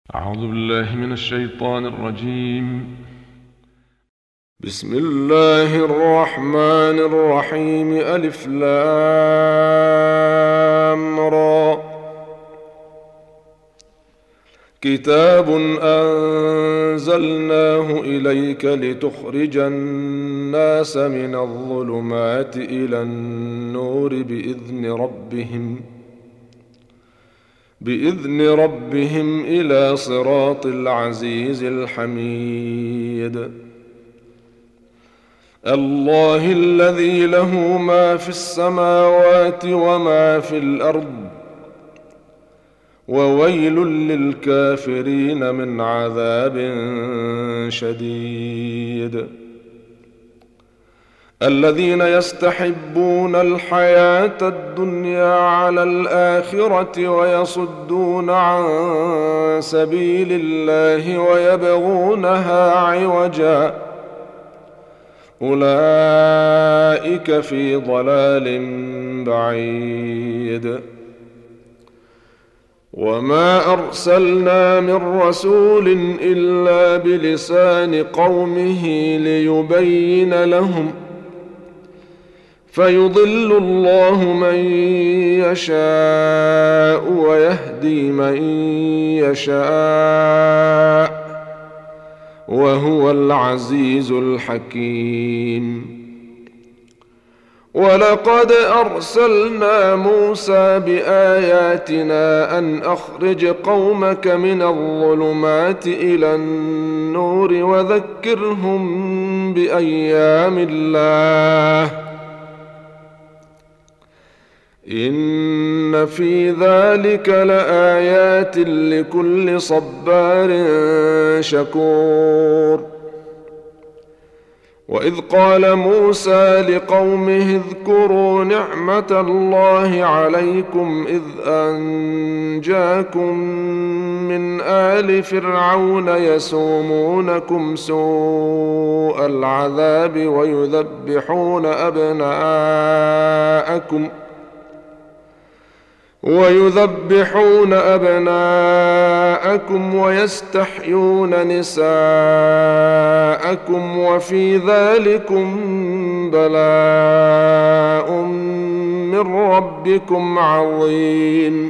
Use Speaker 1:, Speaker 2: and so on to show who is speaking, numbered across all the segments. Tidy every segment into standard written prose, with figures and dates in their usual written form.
Speaker 1: أعوذ بالله من الشيطان الرجيم.
Speaker 2: بسم الله الرحمن الرحيم. ألف لام را. كتاب أنزلناه إليك لتخرج الناس من الظلمات إلى النور بإذن ربهم إلى صراط العزيز الحميد. الله الذي له ما في السماوات وما في الأرض، وويل للكافرين من عذاب شديد. الذين يستحبون الحياة الدنيا على الآخرة ويصدون عن سبيل الله ويبغونها عوجا، أولئك في ضلال بعيد. وما أرسلنا من رسول إلا بلسان قومه ليبين لهم، فيضل الله من يشاء ويهدي من يشاء، وهو العزيز الحكيم. ولقد أرسلنا موسى بآياتنا أن أخرج قومك من الظلمات إلى النور وذكرهم بأيام الله، إن في ذلك لآيات لكل صبار شكور. وإذ قال موسى لقومه اذكروا نعمة الله عليكم إذ أنجاكم من آل فرعون يسومونكم سوء العذاب ويذبحون أبناءكم ويستحيون نساءكم، وفي ذلكم بلاء من ربكم عظيم.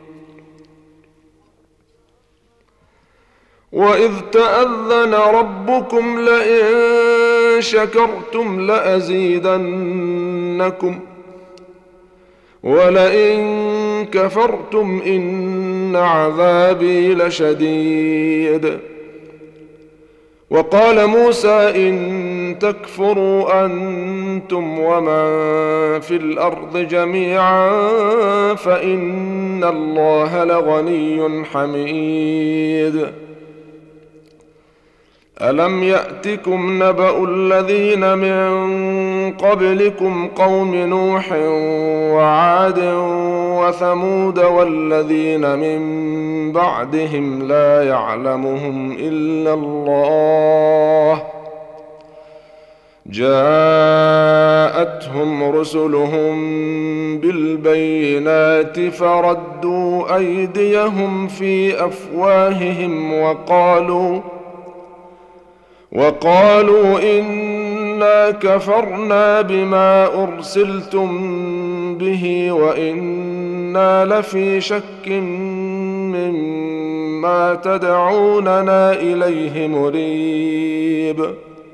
Speaker 2: وإذ تأذن ربكم لئن شكرتم لأزيدنكم ولئن كفرتم إن عذابي لشديد. وقال موسى إن تكفروا أنتم ومن في الأرض جميعا فإن الله لغني حميد. ألم يأتكم نبأ الذين من قبلكم قوم نوح وعاد وثمود والذين من بعدهم لا يعلمهم إلا الله، جاءتهم رسلهم بالبينات فردوا أيديهم في أفواههم وقالوا إنا كفرنا بما أرسلتم به وإنا لفي شك مما تدعوننا إليه مريب.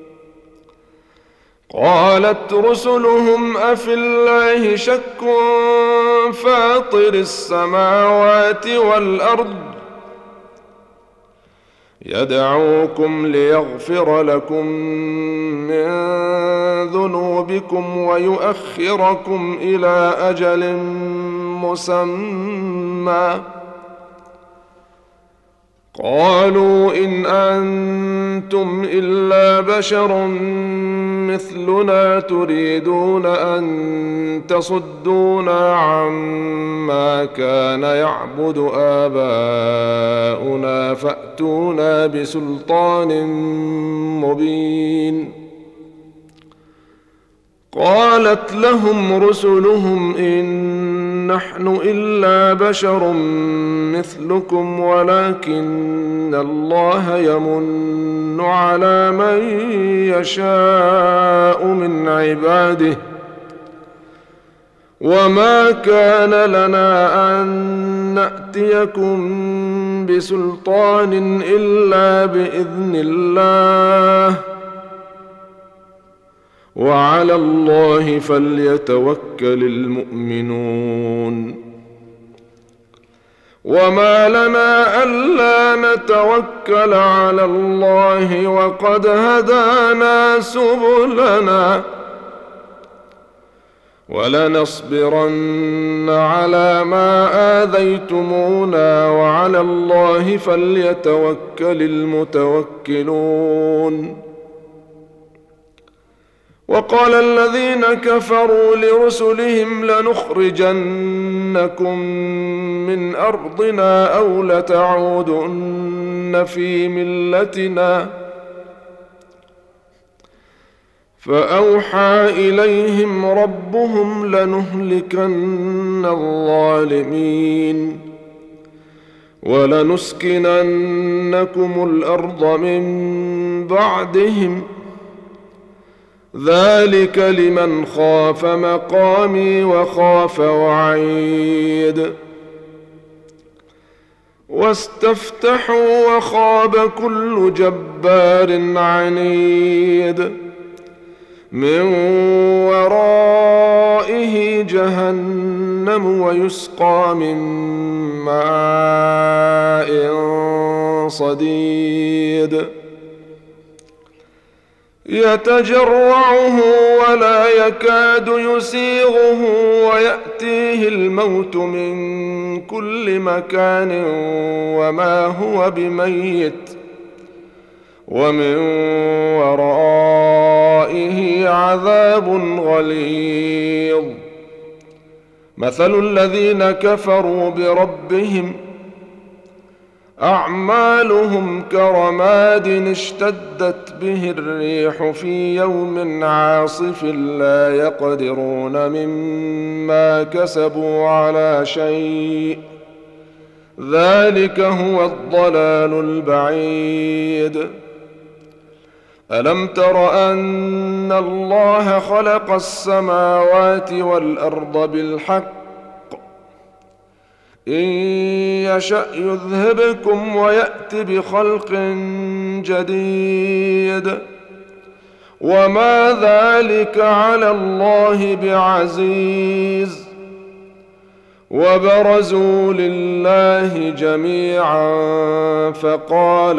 Speaker 2: قالت رسلهم أفي الله شك فاطر السماوات والأرض يدعوكم ليغفر لكم من ذنوبكم ويؤخركم إلى أجل مسمى. قالوا إن أنتم إلا بشر مثلنا تريدون أن تصدونا عما كان يعبد آباؤنا فأتونا بسلطان مبين. قالت لهم رسلهم إن نحن إلا بشر مثلكم ولكن الله يمن على من يشاء من عباده وما كان لنا أن نأتيكم بسلطان إلا بإذن الله وعلى الله فليتوكل المؤمنون وما لنا ألا نتوكل على الله وقد هدانا سبلنا ولنصبرن على ما آذيتمونا وعلى الله فليتوكل المتوكلون وقال الذين كفروا لرسلهم لنخرجنكم من أرضنا أو لتعودن في ملتنا فأوحى إليهم ربهم لنهلكن الظالمين ولنسكننكم الأرض من بعدهم ذلك لمن خاف مقامي وخاف وعيد واستفتحوا وخاب كل جبار عنيد من ورائه جهنم ويسقى من ماء صديد يتجرعه ولا يكاد يسيغه ويأتيه الموت من كل مكان وما هو بميت ومن ورائه عذاب غليظ مثل الذين كفروا بربهم أعمالهم كرماد اشتدت به الريح في يوم عاصف لا يقدرون مما كسبوا على شيء ذلك هو الضلال البعيد ألم تر أن الله خلق السماوات والأرض بالحق إن يشأ يذهبكم ويأت بخلق جديد وما ذلك على الله بعزيز وبرزوا لله جميعا فقال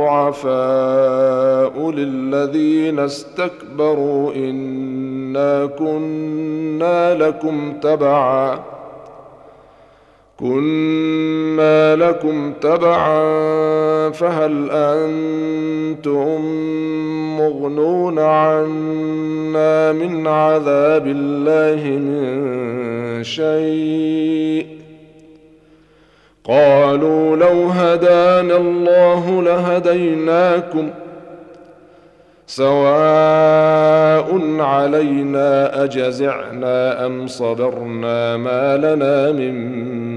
Speaker 2: الضعفاء للذين استكبروا إنا كنا لكم تبعا فهل أنتم مغنون عنا من عذاب الله من شيء قالوا لو هدانا الله لهديناكم سواء علينا أجزعنا أم صبرنا ما لنا من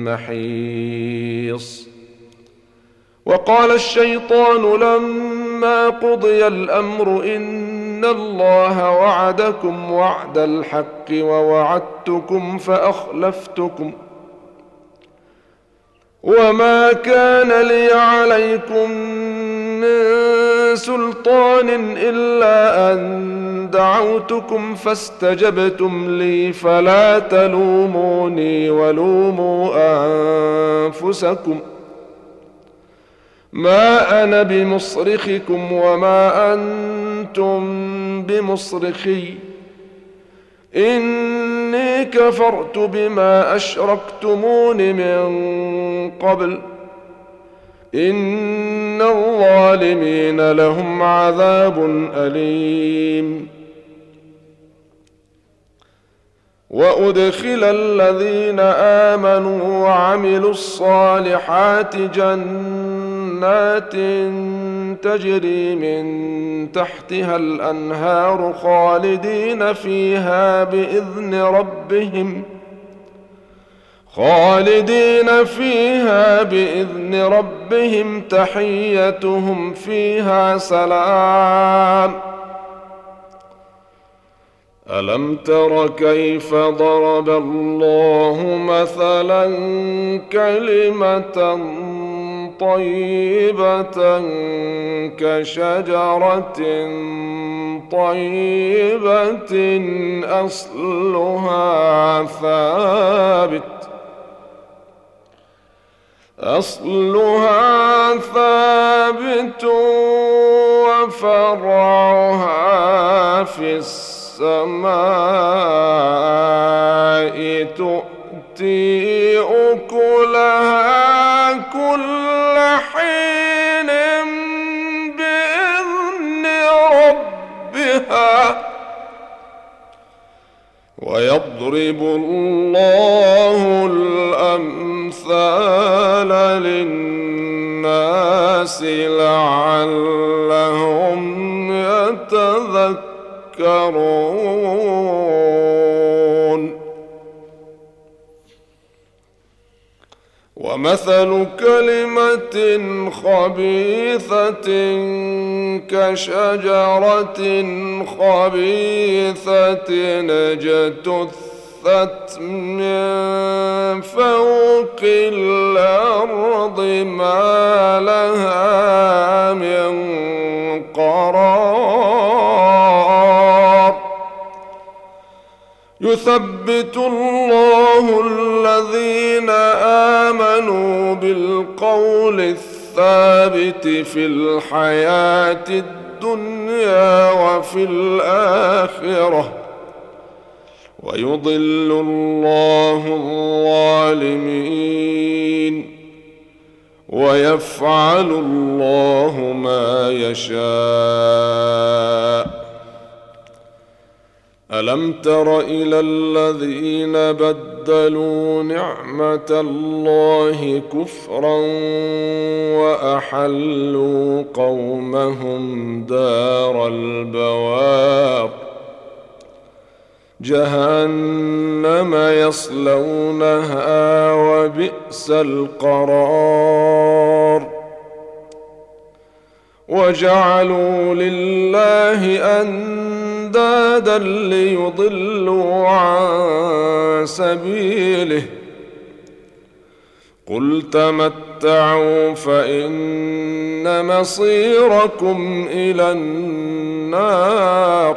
Speaker 2: محيص وقال الشيطان لما قضي الأمر إن الله وعدكم وعد الحق ووعدتكم فأخلفتكم وما كان لي عليكم من سلطان إلا أن دعوتكم فاستجبتم لي فلا تلوموني ولوموا أنفسكم ما أنا بمصرخكم وما أنتم بمصرخي إني كفرت بما أشركتمون من قبل إن الظالمين لهم عذاب أليم وأدخل الذين آمنوا وعملوا الصالحات جنات تجري من تحتها الأنهار خالدين فيها بإذن ربهم خالدين فيها بإذن ربهم تحيتهم فيها سلام. ألم تر كيف ضرب الله مثلا كلمة طيبة كشجرة طيبة أصلها ثابت وفرعها في السماء تؤتي أكلها كل حين بإذن ربها ويضرب الله الأمثال للناس لعلهم يتذكرون. ومثل كلمة خبيثة كشجرة خبيثة اجتثت من فوق الأرض ما لها من قرار. يثبت الله الذين آمنوا بالقول الثابت في الحياة الدنيا وفي الآخرة ويضل الله الظالمين ويفعل الله ما يشاء. ألم تر إلى الذين بدلوا نعمة الله كفرا وأحلوا قومهم دار البوار جهنم يصلونها وبئس القرار. وجعلوا لله أندادا ليضلوا عن سبيله قل تمتعوا فإن مصيركم إلى النار.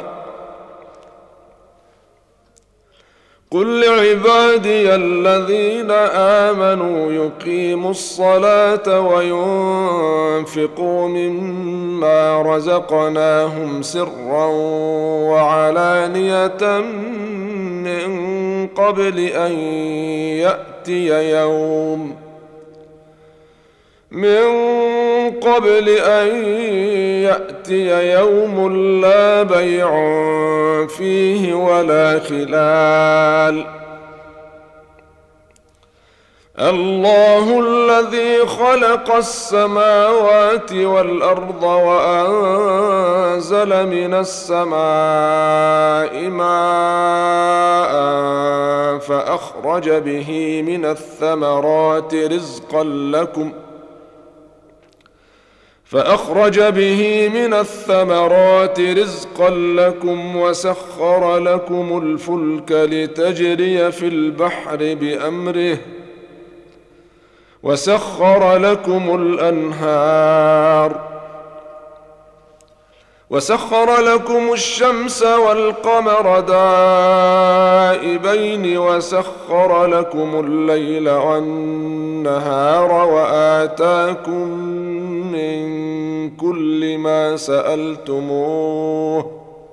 Speaker 2: قل لعبادي الذين آمنوا يقيموا الصلاة وينفقوا مما رزقناهم سرا وعلانية من قبل أن يأتي يوم لا بيع فيه ولا خلال. الله الذي خلق السماوات والأرض وأنزل من السماء ماء فأخرج به من الثمرات رزقا لكم وسخر لكم الفلك لتجري في البحر بأمره وسخر لكم الأنهار وسخر لكم الشمس والقمر دائبين وسخر لكم الليل والنهار وآتاكم من كل ما سألتموه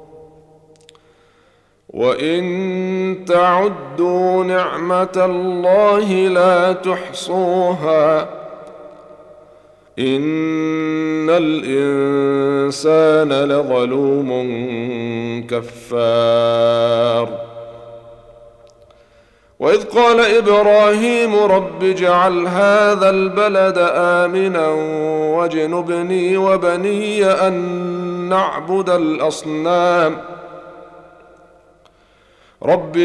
Speaker 2: وإن تعدوا نعمة الله لا تحصوها إن الإنسان لظلوم كفار. وإذ قال إبراهيم رب اجعل هذا البلد آمنا واجنبني وبني أن نعبد الأصنام رب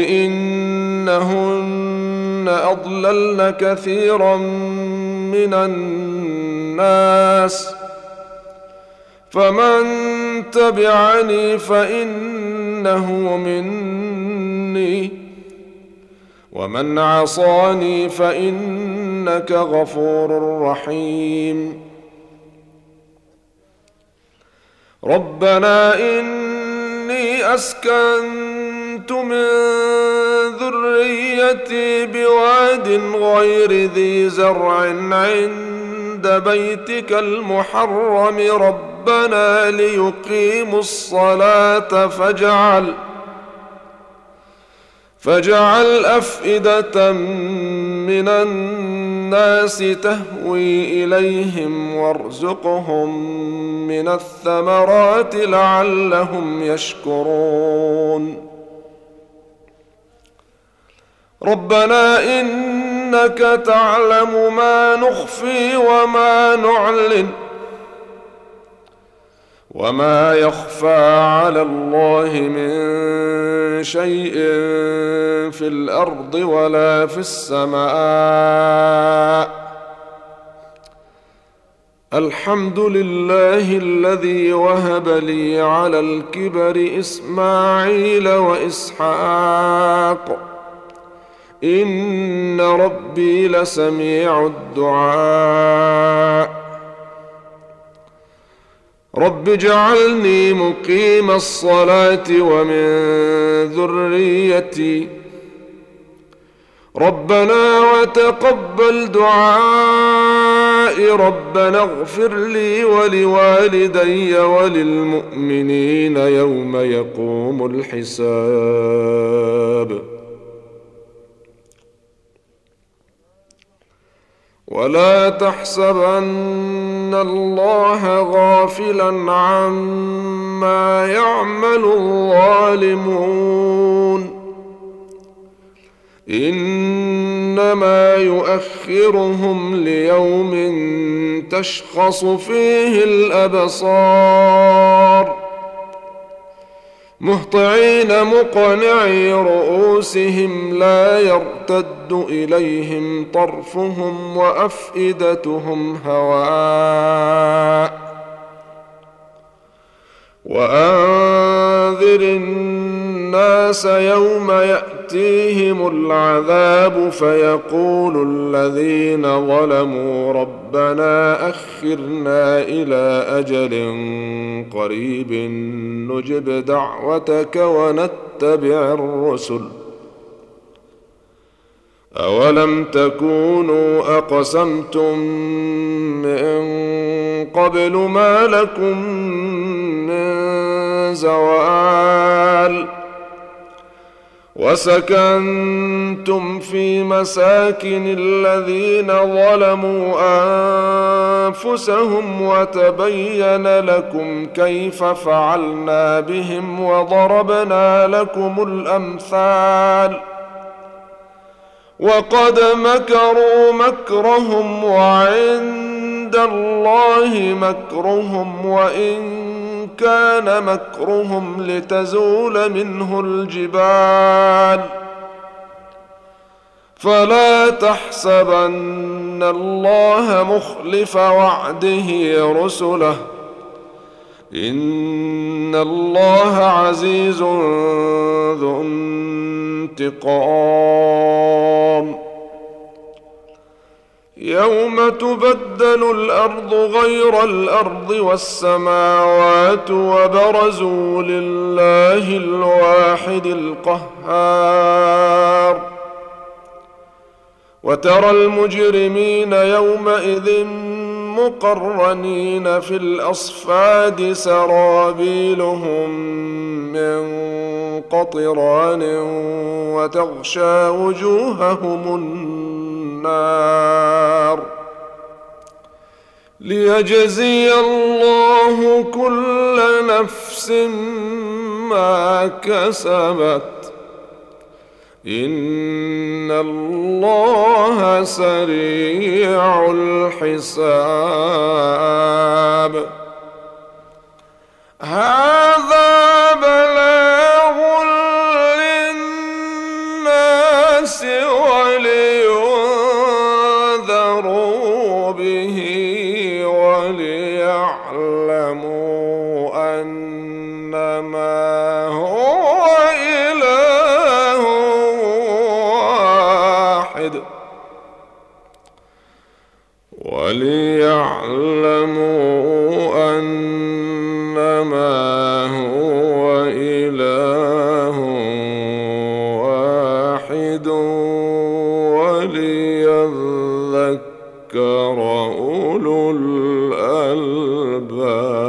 Speaker 2: إنهن أضللن كثيرا من الناس فمن تبعني فإنه مني ومن عصاني فإنك غفور رحيم ربنا إني أسكنت من ذريتي بواد غير ذي زرع عند بيتك المحرم ربنا ليقيموا الصلاة فاجعل أفئدة من الناس تهوي إليهم وارزقهم من الثمرات لعلهم يشكرون ربنا إنك تعلم ما نخفي وما نعلن وما يخفى على الله من شيء في الأرض ولا في السماء الحمد لله الذي وهب لي على الكبر إسماعيل وإسحاق إن ربي لسميع الدعاء رب اجعلني مقيم الصلاة ومن ذريتي ربنا وتقبل دعائي ربنا اغفر لي ولوالدي وللمؤمنين يوم يقوم الحساب ولا تحسبن الله غافلا عما يعمل الظالمون إنما يؤخرهم ليوم تشخص فيه الأبصار مهطعين مقنعي رؤوسهم لا يرتد إليهم طرفهم وأفئدتهم هواء وأنذر الناس يوم يأتيهم العذاب فيقول الذين ظلموا ربنا أخرنا إلى أجل قريب نجب دعوتك ونتبع الرسل أولم تكونوا أقسمتم من قبل ما لكم من زوال وسكنتم في مساكن الذين ظلموا أنفسهم وتبين لكم كيف فعلنا بهم وضربنا لكم الأمثال وقد مكروا مكرهم وعند الله مكرهم وإن كان مكرهم لتزول منه الجبال فلا تحسبن الله مخلف وعده رسله إن الله عزيز ذو انتقام يوم تبدل الأرض غير الأرض والسماوات وبرزوا لله الواحد القهار وترى المجرمين يومئذ مقرنين في الأصفاد سرابيلهم من قطران وتغشى وجوههم النار ليجزي الله كل نفس ما كسبت إن الله سريع الحساب هذا بلاغ للناس وليعلموا أنما هو إله واحد وليذكر أولو الألباب.